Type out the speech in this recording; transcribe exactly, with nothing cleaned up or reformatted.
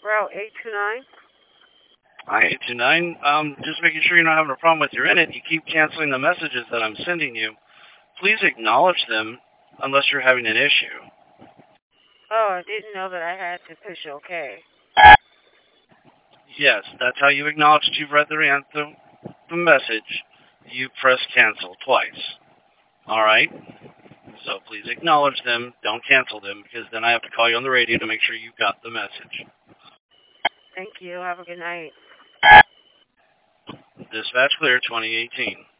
Route eight two nine. Hi, eight two nine. Um, just making sure you're not having a problem with your internet. You keep canceling the messages that I'm sending you. Please acknowledge them unless you're having an issue. Oh, I didn't know that I had to push OK. Yes, that's how you acknowledge that you've read the, the, the message. You press cancel twice. All right? So please acknowledge them. Don't cancel them because then I have to call you on the radio to make sure you got the message. Thank you. Have a good night. Dispatch clear twenty eighteen.